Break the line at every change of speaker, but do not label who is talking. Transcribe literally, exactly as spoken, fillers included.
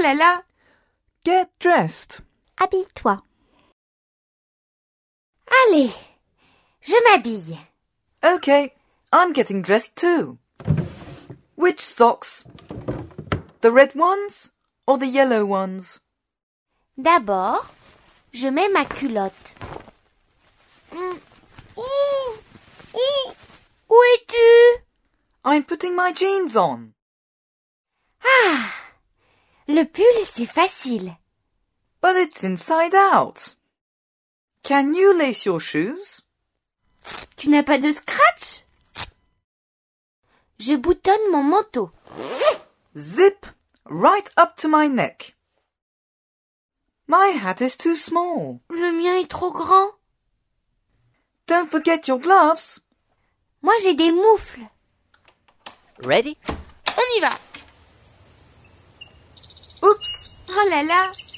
là là!
Get dressed.
Habille-toi.
Allez, je m'habille.
Okay, I'm getting dressed too. Which socks? The red ones or the yellow ones?
D'abord, je mets ma culotte.
Mmh. Ouh. Ouh.
Où es-tu?
I'm putting my jeans on.
Ah, le pull, c'est facile.
But it's inside out. Can you lace your shoes?
Tu n'as pas de scratch? Je boutonne mon manteau.
Zip right up to my neck. My hat is too small.
Le mien est trop grand.
Don't forget your gloves.
Moi, j'ai des moufles.
Ready? On y va!
Oops.
Oh là là!